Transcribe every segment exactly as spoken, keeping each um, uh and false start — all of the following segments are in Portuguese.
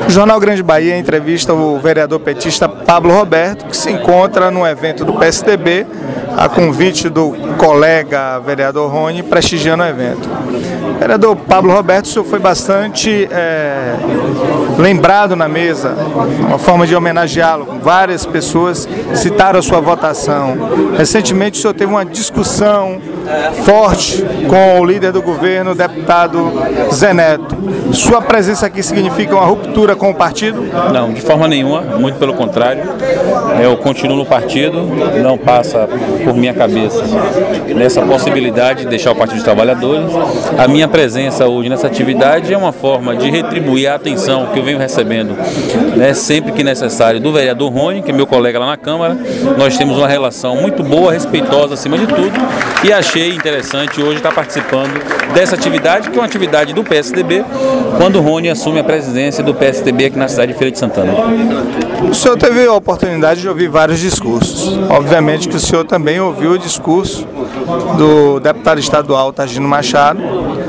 O Jornal Grande Bahia entrevista o vereador petista Pablo Roberto, que se encontra no evento do P S D B, a convite do colega vereador Rony, prestigiando o evento. Vereador Pablo Roberto, o senhor foi bastante é, lembrado na mesa, uma forma de homenageá-lo. Várias pessoas citaram a sua votação. Recentemente, o senhor teve uma discussão forte com o líder do governo, o deputado Zé Neto. Sua presença aqui significa uma ruptura com o partido? Não, de forma nenhuma, muito pelo contrário. Eu continuo no partido, não passa por minha cabeça nessa possibilidade de deixar o Partido dos Trabalhadores. A minha presença hoje nessa atividade é uma forma de retribuir a atenção que eu venho recebendo, né, sempre que necessário, do vereador Rony, que é meu colega lá na Câmara. Nós temos uma relação muito boa, respeitosa acima de tudo, e achei interessante hoje estar participando dessa atividade, que é uma atividade do P S D B, quando o Rony assume a presidência do P S D B aqui na cidade de Feira de Santana. O senhor teve a oportunidade de ouvir vários discursos. Obviamente que o senhor também ouviu o discurso do deputado estadual Targino Machado,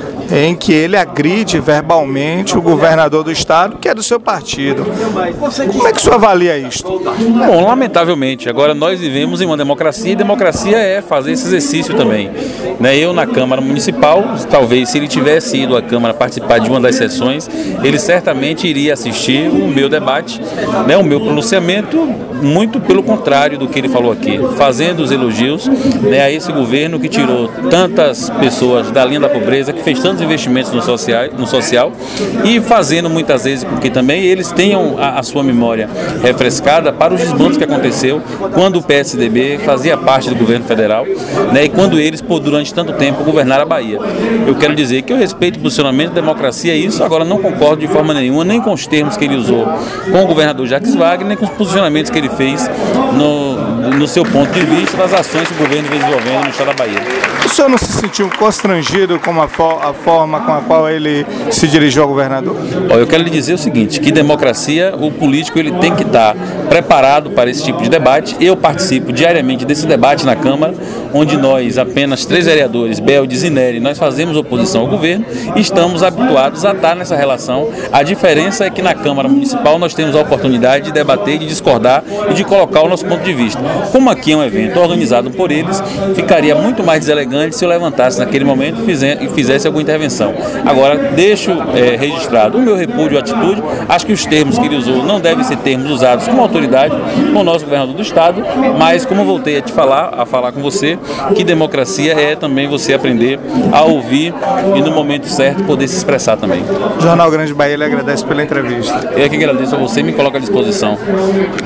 em que ele agride verbalmente o governador do estado, que é do seu partido. Como é que o senhor avalia isto? Bom, lamentavelmente, agora nós vivemos em uma democracia, e democracia é fazer esse exercício também. Né, eu na Câmara Municipal, talvez se ele tivesse ido à Câmara participar de uma das sessões, ele certamente iria assistir o meu debate, né, o meu pronunciamento, muito pelo contrário do que ele falou aqui, fazendo os elogios, né, a esse governo que tirou tantas pessoas da linha da pobreza, que fez tantos investimentos no social, no social e fazendo muitas vezes com que também eles tenham a, a sua memória refrescada para os desmandos que aconteceu quando o P S D B fazia parte do governo federal, né, e quando eles, por durante tanto tempo, governaram a Bahia. Eu quero dizer que eu respeito o posicionamento da democracia, e isso agora não concordo de forma nenhuma, nem com os termos que ele usou com o governador Jacques Wagner, nem com os posicionamentos que ele fez no, no seu ponto de vista das ações que o governo vem desenvolvendo no estado da Bahia. O senhor não se sentiu constrangido com a, fo a forma com a qual ele se dirigiu ao governador? Eu quero lhe dizer o seguinte, que democracia, o político ele tem que estar preparado para esse tipo de debate. Eu participo diariamente desse debate na Câmara, onde nós, apenas três vereadores, Beldes e Nery, nós fazemos oposição ao governo e estamos habituados a estar nessa relação. A diferença é que na Câmara Municipal nós temos a oportunidade de debater, de discordar e de colocar o nosso ponto de vista. Como aqui é um evento organizado por eles, ficaria muito mais deselegante se eu levantasse naquele momento e fizesse alguma intervenção. Agora, deixo é, registrado o meu repúdio à atitude. Acho que os termos que ele usou não devem ser termos usados com autoridade com o nosso governador do estado, mas como voltei a te falar, a falar com você, que democracia é também você aprender a ouvir e no momento certo poder se expressar também. O Jornal Grande Bahia lhe agradece pela entrevista. Eu que agradeço a você e me coloco à disposição.